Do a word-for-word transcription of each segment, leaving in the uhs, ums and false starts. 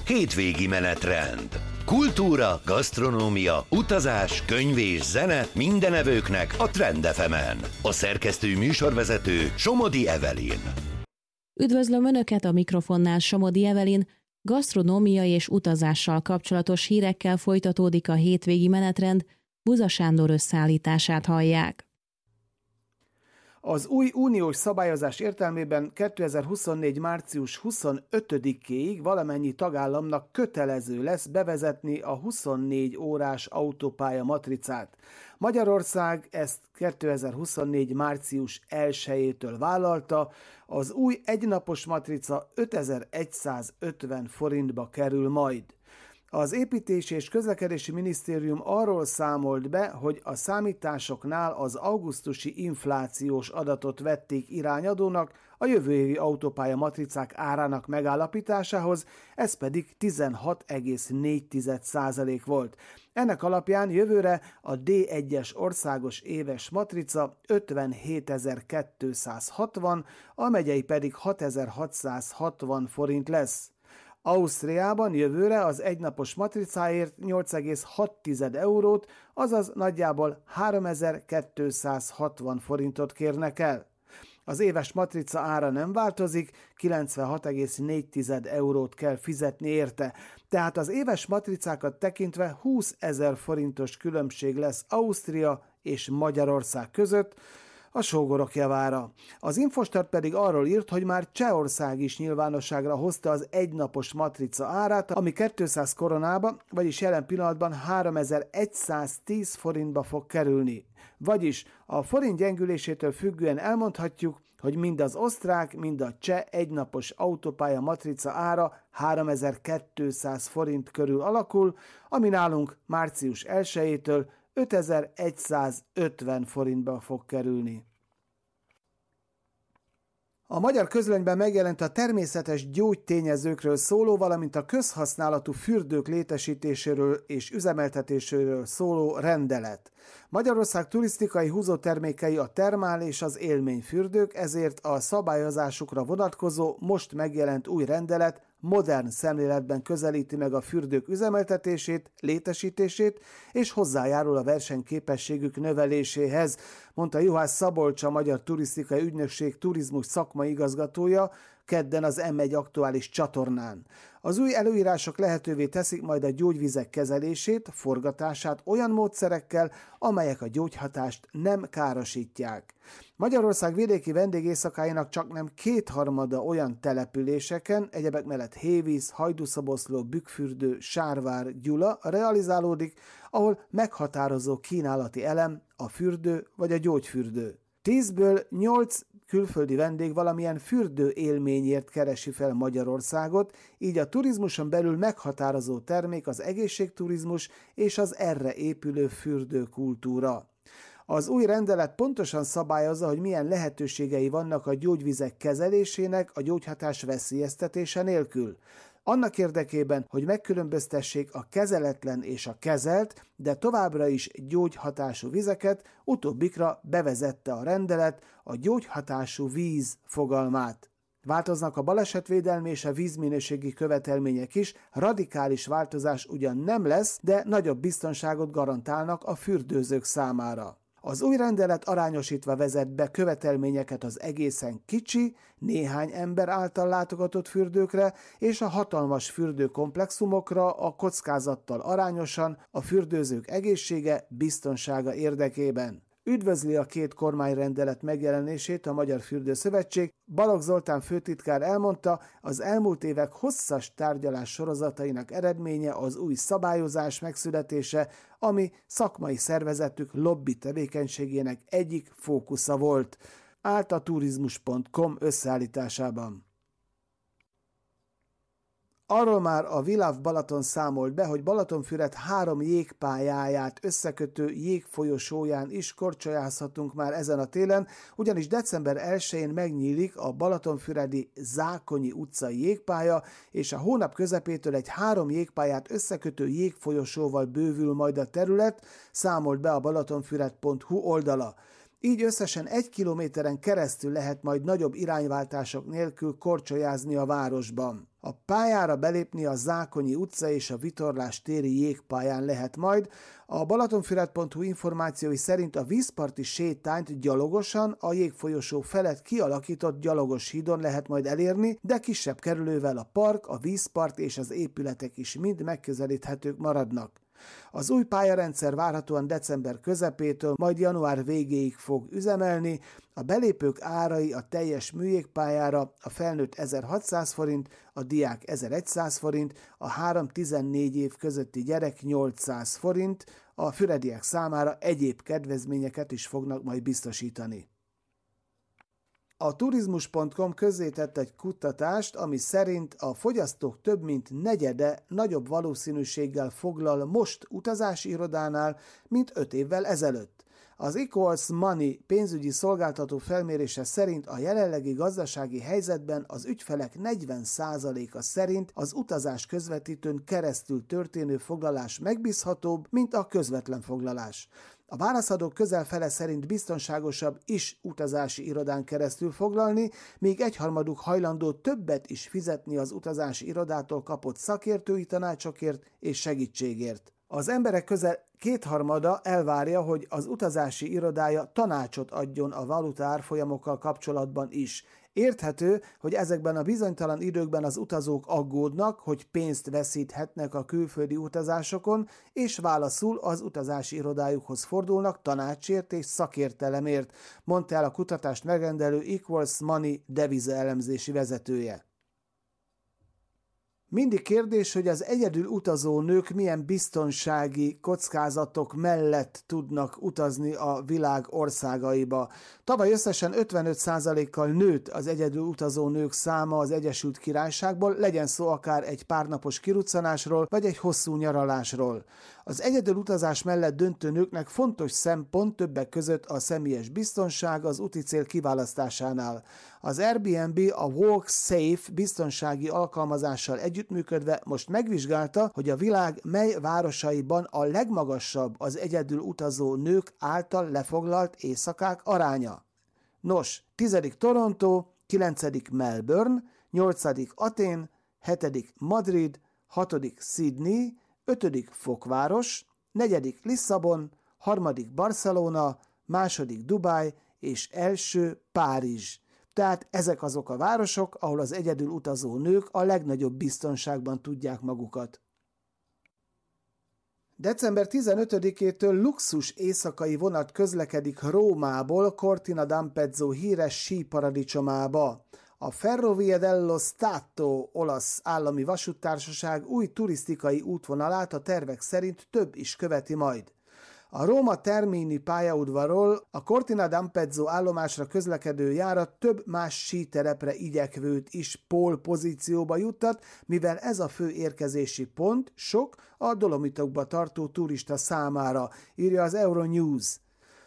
Hétvégi menetrend. Kultúra, gasztronómia, utazás, könyv és zene minden evőknek a Trend ef emen. A szerkesztő műsorvezető Somodi Evelyn. Üdvözlöm Önöket, a mikrofonnál Somodi Evelyn. Gasztronómia és utazással kapcsolatos hírekkel folytatódik a hétvégi menetrend, Buza Sándor összeállítását hallják. Az új uniós szabályozás értelmében kétezer-huszonnégy. március huszonötödikéig valamennyi tagállamnak kötelező lesz bevezetni a huszonnégy órás autópálya matricát. Magyarország ezt kétezer-huszonnégy. március elsejétől vállalta, az új egynapos matrica ötezer-egyszázötven forintba kerül majd. Az Építési és Közlekedési Minisztérium arról számolt be, hogy a számításoknál az augusztusi inflációs adatot vették irányadónak a jövő évi autópálya matricák árának megállapításához, ez pedig tizenhat egész négy százalék volt. Ennek alapján jövőre a dé egyes országos éves matrica ötvenhétezer-kétszázhatvan, a megyei pedig hatezer-hatszázhatvan forint lesz. Ausztriában jövőre az egynapos matricáért nyolc egész hat eurót, azaz nagyjából háromezer-kétszázhatvan forintot kérnek el. Az éves matrica ára nem változik, kilencvenhat egész négy eurót kell fizetni érte, tehát az éves matricákat tekintve húszezer forintos különbség lesz Ausztria és Magyarország között, a sógorok javára. Az Infostart pedig arról írt, hogy már Csehország is nyilvánosságra hozta az egynapos matrica árát, ami kétszáz koronába, vagyis jelen pillanatban háromezer-egyszáztíz forintba fog kerülni. Vagyis a forint gyengülésétől függően elmondhatjuk, hogy mind az osztrák, mind a cseh egynapos autópálya matrica ára háromezer-kétszáz forint körül alakul, ami nálunk március elsejétől ötezer-egyszázötven forintba fog kerülni. A magyar közlönyben megjelent a természetes gyógytényezőkről szóló, valamint a közhasználatú fürdők létesítéséről és üzemeltetéséről szóló rendelet. Magyarország turisztikai húzótermékei a termál és az élményfürdők, ezért a szabályozásukra vonatkozó most megjelent új rendelet modern szemléletben közelíti meg a fürdők üzemeltetését, létesítését, és hozzájárul a versenyképességük növeléséhez, mondta Juhász Szabolcs, a Magyar Turisztikai Ügynökség turizmus szakmai igazgatója kedden az em egy aktuális csatornán. Az új előírások lehetővé teszik majd a gyógyvizek kezelését, forgatását olyan módszerekkel, amelyek a gyógyhatást nem károsítják. Magyarország vidéki vendégészakáinak csaknem kétharmada olyan településeken, egyebek mellett Hévíz, Hajdúszoboszló, Bükkfürdő, Sárvár, Gyula realizálódik, ahol meghatározó kínálati elem a fürdő vagy a gyógyfürdő. Tízből nyolc külföldi vendég valamilyen fürdő élményért keresi fel Magyarországot, így a turizmuson belül meghatározó termék az egészségturizmus és az erre épülő fürdőkultúra. Az új rendelet pontosan szabályozza, hogy milyen lehetőségei vannak a gyógyvizek kezelésének a gyógyhatás veszélyeztetése nélkül. Annak érdekében, hogy megkülönböztessék a kezeletlen és a kezelt, de továbbra is gyógyhatású vizeket, utóbbikra bevezette a rendelet a gyógyhatású víz fogalmát. Változnak a balesetvédelmi és a vízminőségi követelmények is, radikális változás ugyan nem lesz, de nagyobb biztonságot garantálnak a fürdőzők számára. Az új rendelet arányosítva vezet be követelményeket az egészen kicsi, néhány ember által látogatott fürdőkre és a hatalmas fürdőkomplexumokra a kockázattal arányosan a fürdőzők egészsége, biztonsága érdekében. Üdvözli a két kormányrendelet megjelenését a Magyar Fürdőszövetség. Balogh Zoltán főtitkár elmondta, az elmúlt évek hosszas tárgyalás sorozatainak eredménye az új szabályozás megszületése, ami szakmai szervezetük lobby tevékenységének egyik fókusza volt. Állt a turizmus pont com összeállításában. Arról már a Viláv Balaton számolt be, hogy Balatonfüred három jégpályáját összekötő jégfolyosóján is korcsolyázhatunk már ezen a télen, ugyanis december elsején megnyílik a balatonfüredi Zákonyi utcai jégpálya, és a hónap közepétől egy három jégpályát összekötő jégfolyosóval bővül majd a terület, számolt be a balatonfüred pont hu oldala. Így összesen egy kilométeren keresztül lehet majd nagyobb irányváltások nélkül korcsolyázni a városban. A pályára belépni a Zákonyi utca és a Vitorlás téri jégpályán lehet majd. A balatonfüred pont hu információi szerint a vízparti sétányt gyalogosan a jégfolyosó felett kialakított gyalogos hídon lehet majd elérni, de kisebb kerülővel a park, a vízpart és az épületek is mind megközelíthetők maradnak. Az új pályarendszer várhatóan december közepétől, majd január végéig fog üzemelni. A belépők árai a teljes műjégpályára a felnőtt ezerhatszáz forint, a diák ezerszáz forint, a három-tizennégy év közötti gyerek nyolcszáz forint, a fürediek számára egyéb kedvezményeket is fognak majd biztosítani. A turizmus pont com közzétett egy kutatást, ami szerint a fogyasztók több mint negyede nagyobb valószínűséggel foglal most utazási irodánál, mint öt évvel ezelőtt. Az Equals Money pénzügyi szolgáltató felmérése szerint a jelenlegi gazdasági helyzetben az ügyfelek negyven százaléka szerint az utazás közvetítőn keresztül történő foglalás megbízhatóbb, mint a közvetlen foglalás. A válaszadók közel fele szerint biztonságosabb is utazási irodán keresztül foglalni, míg egyharmaduk hajlandó többet is fizetni az utazási irodától kapott szakértői tanácsokért és segítségért. Az emberek közel kétharmada elvárja, hogy az utazási irodája tanácsot adjon a valuta árfolyamokkal kapcsolatban is. Érthető, hogy ezekben a bizonytalan időkben az utazók aggódnak, hogy pénzt veszíthetnek a külföldi utazásokon, és válaszul az utazási irodájukhoz fordulnak tanácsért és szakértelemért, mondta el a kutatást megrendelő Equals Money devizaelemzési vezetője. Mindig kérdés, hogy az egyedül utazó nők milyen biztonsági kockázatok mellett tudnak utazni a világ országaiba. Tavaly összesen ötvenöt százalékkal nőtt az egyedül utazó nők száma az Egyesült Királyságból, legyen szó akár egy párnapos kiruccanásról, vagy egy hosszú nyaralásról. Az egyedül utazás mellett döntő nőknek fontos szempont többek között a személyes biztonság az úti cél kiválasztásánál. Az Airbnb a Walk Safe biztonsági alkalmazással együttműködve most megvizsgálta, hogy a világ mely városaiban a legmagasabb az egyedül utazó nők által lefoglalt éjszakák aránya. Nos, tizedik Toronto, kilencedik Melbourne, nyolcadik Athén, hetedik Madrid, hatodik Sydney, ötödik Fokváros, negyedik Lisszabon, harmadik Barcelona, második Dubáj és első Párizs. Tehát ezek azok a városok, ahol az egyedül utazó nők a legnagyobb biztonságban tudják magukat. december tizenötödikétől luxus éjszakai vonat közlekedik Rómából Cortina d'Ampezzo híres síparadicsomába. A Ferrovie dello Stato olasz állami vasúttársaság új turisztikai útvonalát a tervek szerint több is követi majd. A Róma Termini pályaudvarról a Cortina d'Ampezzo állomásra közlekedő járat több más síterepre igyekvőt is pole pozícióba juttat, mivel ez a fő érkezési pont sok a Dolomitokba tartó turista számára, írja az Euronews.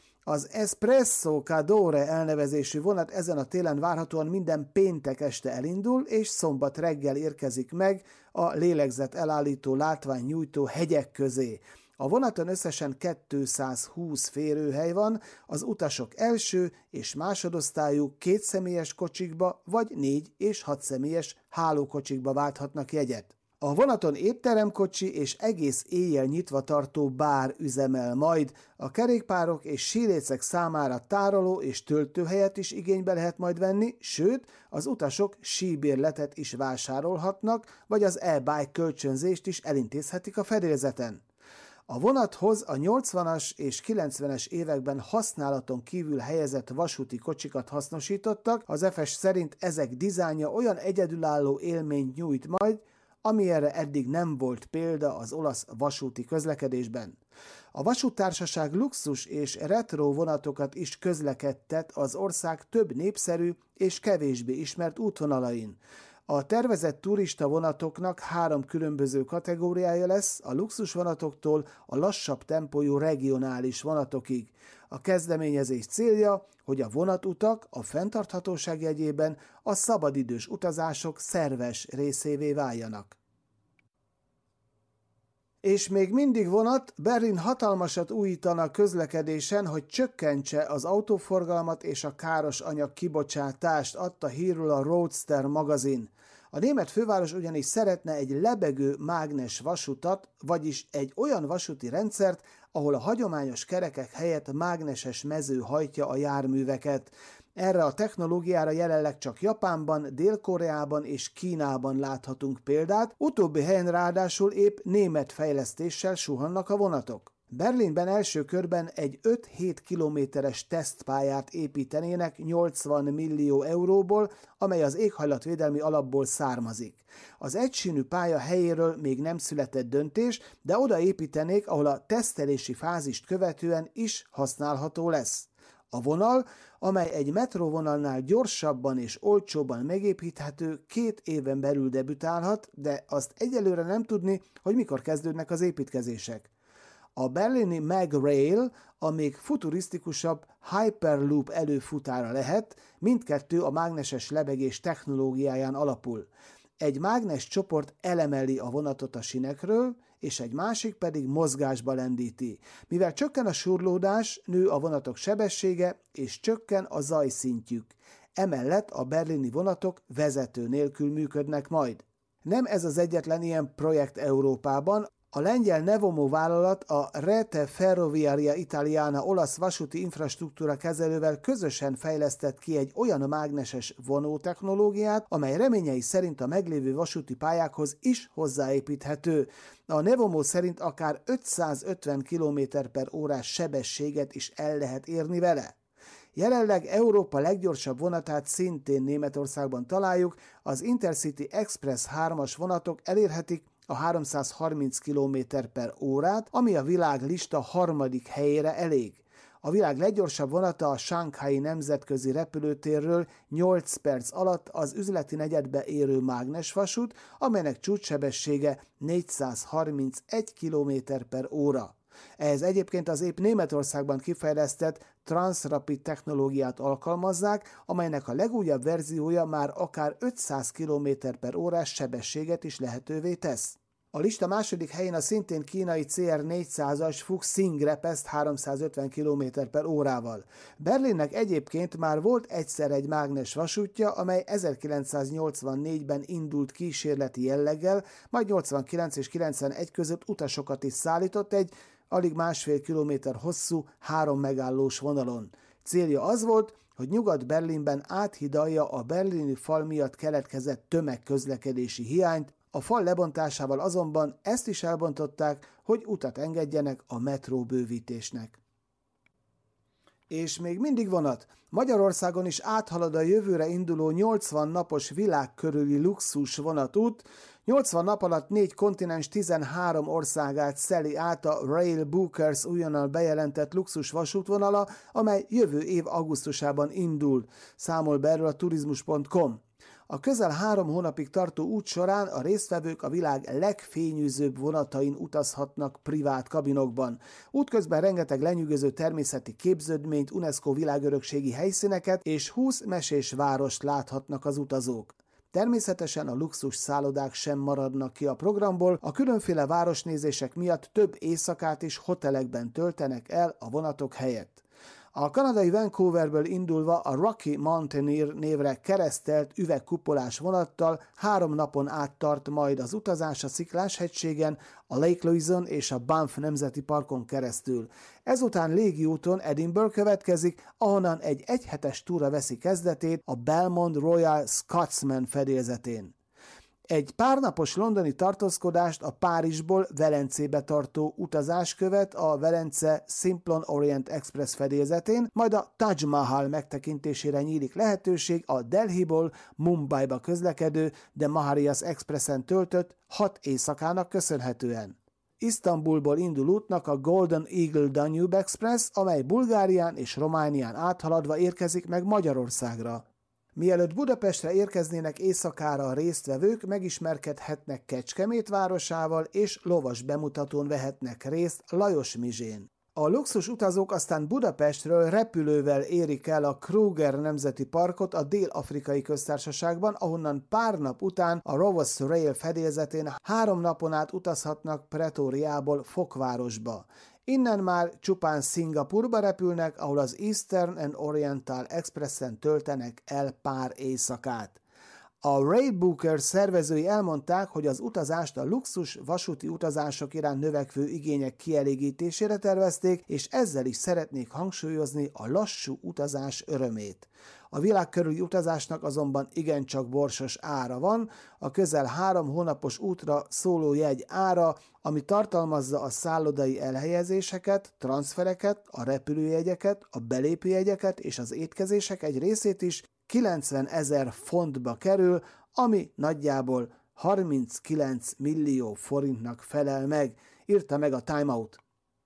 Az Espresso Cadore elnevezésű vonat ezen a télen várhatóan minden péntek este elindul, és szombat reggel érkezik meg a lélegzet elállító látványnyújtó hegyek közé. A vonaton összesen kétszázhúsz férőhely van, az utasok első és másodosztályú kétszemélyes kocsikba vagy négy és hat személyes hálókocsikba válthatnak jegyet. A vonaton étteremkocsi és egész éjjel nyitva tartó bár üzemel majd, a kerékpárok és sílécek számára tároló és töltőhelyet is igénybe lehet majd venni, sőt, az utasok síbérletet is vásárolhatnak, vagy az e-bike kölcsönzést is elintézhetik a fedélzeten. A vonathoz a nyolcvanas és kilencvenes években használaton kívül helyezett vasúti kocsikat hasznosítottak, az ef es szerint ezek dizájnja olyan egyedülálló élményt nyújt majd, amilyenre eddig nem volt példa az olasz vasúti közlekedésben. A vasúttársaság luxus és retro vonatokat is közlekedtet az ország több népszerű és kevésbé ismert útvonalain. A tervezett turista vonatoknak három különböző kategóriája lesz, a luxus vonatoktól a lassabb tempójú regionális vonatokig. A kezdeményezés célja, hogy a vonatutak a fenntarthatóság jegyében a szabadidős utazások szerves részévé váljanak. És még mindig vonat, Berlin hatalmasat újítana a közlekedésen, hogy csökkentse az autóforgalmat és a káros anyag kibocsátást, adta hírül a Roadster magazin. A német főváros ugyanis szeretne egy lebegő mágnes vasutat, vagyis egy olyan vasúti rendszert, ahol a hagyományos kerekek helyett mágneses mező hajtja a járműveket. Erre a technológiára jelenleg csak Japánban, Dél-Koreában és Kínában láthatunk példát, utóbbi helyen ráadásul épp német fejlesztéssel suhannak a vonatok. Berlinben első körben egy öt-hét kilométeres tesztpályát építenének nyolcvan millió euróból, amely az éghajlatvédelmi alapból származik. Az egysínű pálya helyéről még nem született döntés, de oda építenék, ahol a tesztelési fázist követően is használható lesz. A vonal, amely egy metróvonalnál gyorsabban és olcsóbban megépíthető, két éven belül debütálhat, de azt egyelőre nem tudni, hogy mikor kezdődnek az építkezések. A berlini MagRail a még futurisztikusabb Hyperloop előfutára lehet, mindkettő a mágneses lebegés technológiáján alapul. Egy mágnes csoport elemeli a vonatot a sinekről, és egy másik pedig mozgásba lendíti. Mivel csökken a surlódás, nő a vonatok sebessége, és csökken a zajszintjük. Emellett a berlini vonatok vezető nélkül működnek majd. Nem ez az egyetlen ilyen projekt Európában. A lengyel Nevomo vállalat a Rete Ferroviaria Italiana olasz vasúti infrastruktúra kezelővel közösen fejlesztett ki egy olyan mágneses vonótechnológiát, amely reményei szerint a meglévő vasúti pályákhoz is hozzáépíthető. A Nevomo szerint akár ötszázötven kilométer per órás sebességet is el lehet érni vele. Jelenleg Európa leggyorsabb vonatát szintén Németországban találjuk, az Intercity Express hármas vonatok elérhetik a háromszázharminc kilométer per órát, ami a világ lista harmadik helyére elég. A világ leggyorsabb vonata a Shanghai nemzetközi repülőtérről nyolc perc alatt az üzleti negyedbe érő mágnesvasút, amelynek csúcssebessége négyszázharmincegy kilométer per óra. Ehhez egyébként az épp Németországban kifejlesztett Transrapid technológiát alkalmazzák, amelynek a legújabb verziója már akár ötszáz kilométer per órás sebességet is lehetővé tesz. A lista második helyén a szintén kínai cé er négyszázas Fuxing repeszt háromszázötven kilométer per órával. Berlinnek egyébként már volt egyszer egy mágnes vasútja, amely ezerkilencszáznyolcvannégyben indult kísérleti jelleggel, majd nyolcvankilenc és kilencvenegy között utasokat is szállított egy alig másfél kilométer hosszú, három megállós vonalon. Célja az volt, hogy Nyugat-Berlinben áthidalja a berlini fal miatt keletkezett tömegközlekedési hiányt, a fal lebontásával azonban ezt is elbontották, hogy utat engedjenek a metró bővítésnek. És még mindig vonat. Magyarországon is áthalad a jövőre induló nyolcvan napos világkörüli luxus vonatút. nyolcvan nap alatt négy kontinens tizenhárom országát szeli át a Rail Bookers újonnan bejelentett luxus vasútvonala, amely jövő év augusztusában indul, számol be erről a turizmus pont com. A közel három hónapig tartó út során a résztvevők a világ legfényűzőbb vonatain utazhatnak privát kabinokban. Útközben rengeteg lenyűgöző természeti képződményt, UNESCO világörökségi helyszíneket és húsz mesés várost láthatnak az utazók. Természetesen a luxus szállodák sem maradnak ki a programból, a különféle városnézések miatt több éjszakát is hotelekben töltenek el a vonatok helyett. A kanadai Vancouverből indulva a Rocky Mountaineer névre keresztelt üvegkupolás vonattal három napon át tart majd az utazás a Sziklás-hegységen, a Lake Louison és a Banff Nemzeti Parkon keresztül. Ezután légiúton Edinburgh következik, ahonnan egy egyhetes túra veszi kezdetét a Belmont Royal Scotsman fedélzetén. Egy párnapos londoni tartózkodást a Párizsból Velencébe tartó utazás követ a Velence Simplon Orient Express fedélzetén, majd a Taj Mahal megtekintésére nyílik lehetőség a Delhiból Mumbaiba közlekedő de Maharias Expressen töltött hat éjszakának köszönhetően. Isztambulból indul útnak a Golden Eagle Danube Express, amely Bulgárián és Románián áthaladva érkezik meg Magyarországra. Mielőtt Budapestre érkeznének éjszakára a résztvevők, megismerkedhetnek Kecskemét városával és lovas bemutatón vehetnek részt Lajosmizsén. A luxus utazók aztán Budapestről repülővel érik el a Kruger Nemzeti Parkot a Dél-Afrikai Köztársaságban, ahonnan pár nap után a Rovos Rail fedélzetén három napon át utazhatnak Pretóriából Fokvárosba. Innen már csupán Szingapurba repülnek, ahol az Eastern and Oriental Expressen töltenek el pár éjszakát. A Railbooker szervezői elmondták, hogy az utazást a luxus vasúti utazások iránt növekvő igények kielégítésére tervezték, és ezzel is szeretnék hangsúlyozni a lassú utazás örömét. A világ körüli utazásnak azonban igencsak borsos ára van, a közel három hónapos útra szóló jegy ára, ami tartalmazza a szállodai elhelyezéseket, transfereket, a repülőjegyeket, a belépőjegyeket és az étkezések egy részét is, kilencvenezer fontba kerül, ami nagyjából harminckilenc millió forintnak felel meg, írta meg a Time Out.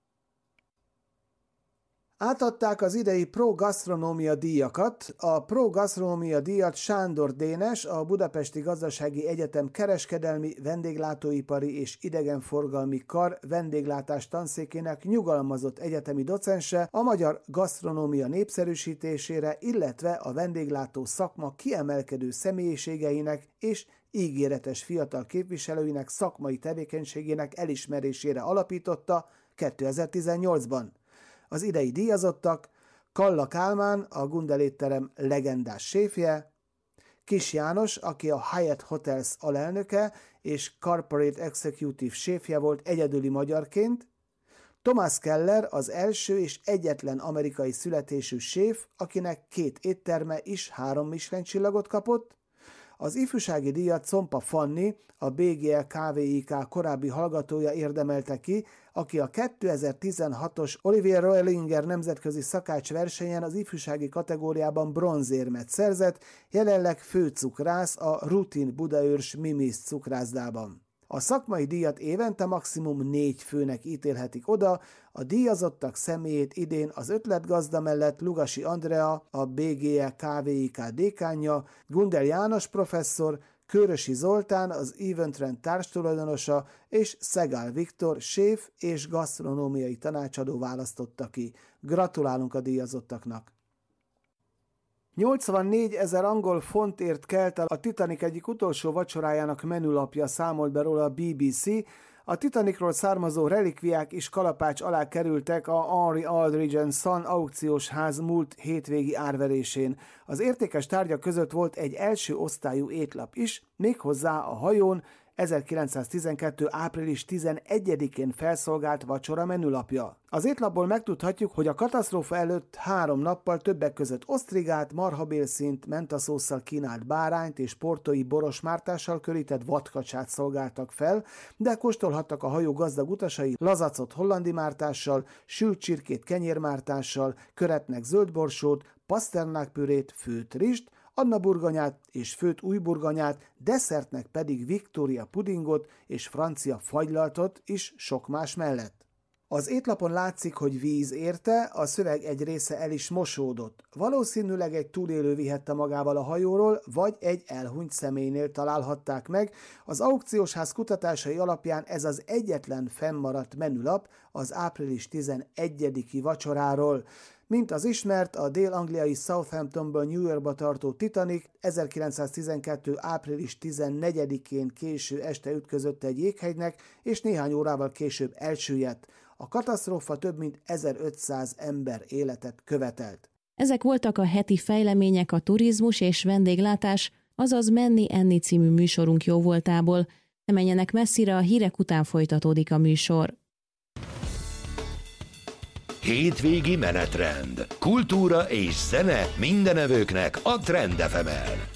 Átadták az idei Pro Gasztronómia díjakat. A Pro Gasztronómia díjat Sándor Dénes, a Budapesti Gazdasági Egyetem Kereskedelmi, Vendéglátóipari és Idegenforgalmi Kar vendéglátás tanszékének nyugalmazott egyetemi docense a magyar gasztronómia népszerűsítésére, illetve a vendéglátó szakma kiemelkedő személyiségeinek és ígéretes fiatal képviselőinek szakmai tevékenységének elismerésére alapította kétezer-tizennyolcban. Az idei díjazottak Kalla Kálmán, a Gundel étterem legendás séfje, Kis János, aki a Hyatt Hotels alelnöke és Corporate Executive séfje volt egyedüli magyarként, Thomas Keller, az első és egyetlen amerikai születésű séf, akinek két étterme is három Michelin csillagot kapott, az ifjúsági díjat Czompa Fanni, a bé gé el ká vé i ká korábbi hallgatója érdemelte ki, aki a kétezer-tizenhatos Olivier Roelinger nemzetközi szakácsversenyen az ifjúsági kategóriában bronzérmet szerzett, jelenleg főcukrász a Rutin Budaörs Mimis cukrászdában. A szakmai díjat évente maximum négy főnek ítélhetik oda, a díjazottak személyét idén az ötletgazda mellett Lugasi Andrea, a bé gé el ká vé i ká dékánja, Gundel János professzor, Kőrösi Zoltán, az Eventrend társtulajdonosa és Szegál Viktor, séf és gasztronómiai tanácsadó választotta ki. Gratulálunk a díjazottaknak! nyolcvannégy ezer angol fontért kelt el a Titanic egyik utolsó vacsorájának menülapja, számolt be róla a bé bé cé. A Titanicról származó relikviák is kalapács alá kerültek a Henry Aldridge and Son aukciós ház múlt hétvégi árverésén. Az értékes tárgyak között volt egy első osztályú étlap is, méghozzá a hajón ezerkilencszáztizenkettő április tizenegyedikén felszolgált vacsora menülapja. Az étlapból megtudhatjuk, hogy a katasztrófa előtt három nappal többek között osztrigát, marhabélszínt, mentaszósszal kínált bárányt és portói borosmártással körített vadkacsát szolgáltak fel, de kóstolhattak a hajó gazdag utasai lazacot hollandi mártással, sült csirkét kenyérmártással, köretnek zöldborsót, paszternákpürét, főtt rizst, Anna burgonyát és főtt újburgonyát, desszertnek pedig Victoria pudingot és francia fagylaltot is sok más mellett. Az étlapon látszik, hogy víz érte, a szöveg egy része el is mosódott. Valószínűleg egy túlélő vihette magával a hajóról, vagy egy elhunyt személynél találhatták meg. Az aukciós ház kutatásai alapján ez az egyetlen fennmaradt menülap az április tizenegyediki vacsoráról. Mint az ismert, a dél-angliai Southamptonból New Yorkba tartó Titanic ezerkilencszáztizenkettő április tizennegyedikén késő este ütközött egy jéghegynek, és néhány órával később elsüllyedt. A katasztrófa több mint ezerötszáz ember életet követelt. Ezek voltak a heti fejlemények a turizmus és vendéglátás, azaz Menni-enni című műsorunk jóvoltából. Ne menjenek messzire, a hírek után folytatódik a műsor. Hétvégi menetrend. Kultúra és zene mindenevőknek a Trend ef emen.